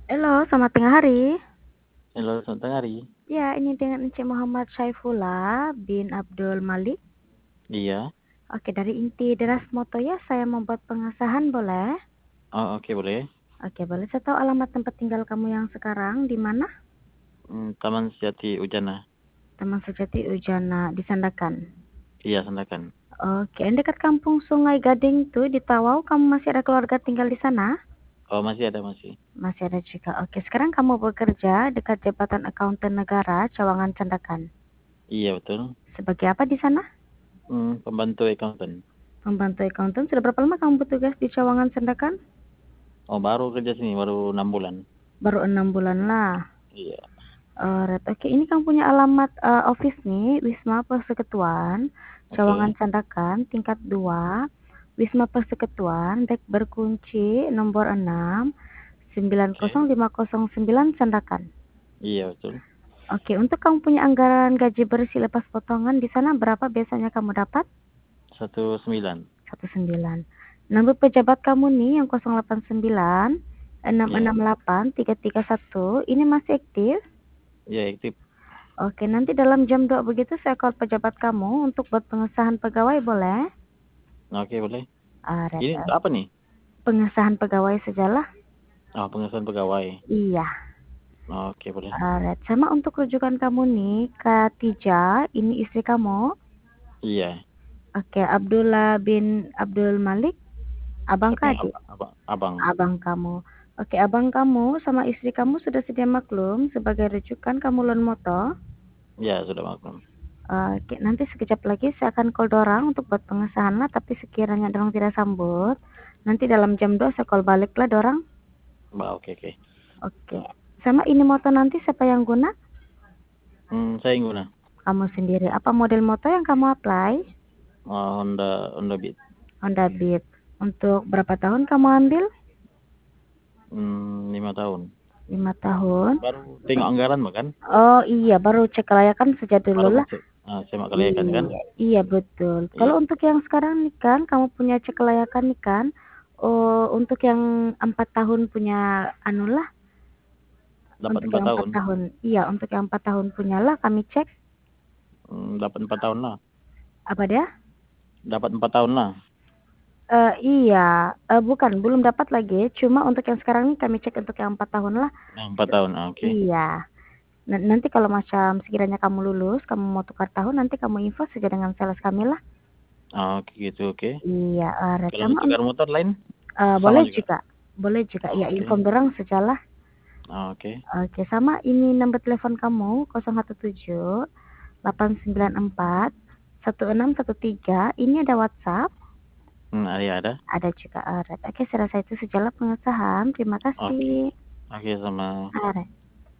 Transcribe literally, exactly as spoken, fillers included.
Halo, selamat tengah hari. Halo, selamat tengah hari. Ya, ini dengan Encik Muhammad Syaifullah bin Abdul Malik. Iya. Oke, dari inti Deras Moto ya, saya membuat pengesahan boleh? Oh, oke boleh. Oke, boleh saya tahu alamat tempat tinggal kamu yang sekarang di mana? Hmm, Taman Sejati Ujana. Taman Sejati Ujana di Sandakan. Iya, Sandakan. Oke, yang dekat kampung Sungai Gading tuh di Tawau, kamu masih ada keluarga tinggal di sana? Oh, masih ada masih. Masih ada juga. Oke, sekarang kamu bekerja dekat Jabatan Akuntan Negara, Cawangan Sandakan. Iya, betul. Sebagai apa di sana? Hmm, pembantu accountant. Pembantu akuntan. Sudah berapa lama kamu bertugas di Cawangan Sandakan? Oh, baru kerja sini, baru enam bulan. Baru enam bulan lah. Iya. Alright, oke. Ini kamu punya alamat uh, office nih, Wisma Persekutuan, Cawangan Oke. Sandakan, tingkat dua, Wisma Persekutuan, dek berkunci nomor enam, sembilan Oke. nol lima nol sembilan Sandakan. Iya, betul. Oke, untuk kamu punya anggaran gaji bersih lepas potongan di sana berapa biasanya kamu dapat? Satu sembilan. Satu sembilan. Nomor pejabat kamu nih yang nol delapan sembilan enam Iya. enam delapan tiga tiga satu ini masih aktif? Iya, aktif. Oke, nanti dalam jam dua begitu saya call pejabat kamu untuk buat pengesahan pegawai boleh? Oke, boleh. Alright, Ini untuk apa nih? pengesahan pegawai sajalah. Oh, pengesahan pegawai. Iya. Oke, boleh. Alright, sama untuk rujukan kamu nih, Khatijah, ini istri kamu. Iya. Oke, Abdullah bin Abdul Malik, abang Siapa yang kah adik? abang? Abang. Abang. Abang kamu. Oke, abang kamu sama istri kamu sudah sedia maklum sebagai rujukan kamu loan motor. Iya, sudah maklum. Oke, nanti sekejap lagi saya akan call dorang untuk buat pengesahan lah, tapi sekiranya dorang tidak sambut, nanti dalam jam dua saya call balik lah dorang. Bah, oke, oke. Oke. Sama ini motor nanti siapa yang guna? Hmm, saya yang guna. Kamu sendiri. Apa model motor yang kamu apply? Oh, Honda, Honda Beat. Honda Beat. Untuk berapa tahun kamu ambil? Hmm, lima tahun. Lima tahun. Baru tengok anggaran mah kan? Oh iya, baru cek kelayakan saja Baru dulu mau lah. cek ah, semak kelayakan kan? Iya, iya betul. Iya. Kalau untuk yang sekarang nih kan, kamu punya cek kelayakan nih kan, oh, untuk yang empat tahun punya anu lah, Dapat untuk empat yang empat tahun. tahun, iya untuk yang empat tahun punya lah kami cek. Hmm, dapat empat tahun lah. Apa dia? Dapat empat tahun lah. Eh iya, eh, bukan, belum dapat lagi. Cuma untuk yang sekarang nih kami cek untuk yang empat tahun lah. Nah, empat tahun. Ah, oke. Iya. N- nanti kalau macam sekiranya kamu lulus, kamu mau tukar tahun, nanti kamu info saja dengan sales kami lah. Ah, oke gitu, oke. Iya, uh, Kalau mau sama tukar motor lain uh, sama boleh juga. juga, boleh juga. Ah, Ya, oke. inform dorang sejalah. Ah, oke. Oke, sama ini nomor telepon kamu nol satu tujuh delapan sembilan empat satu enam satu tiga. Ini ada WhatsApp, Hmm, ada ada. ada juga. Alright. Oke, saya rasa itu sejalan pengesahan. Terima Oke. kasih. Oke sama Alright.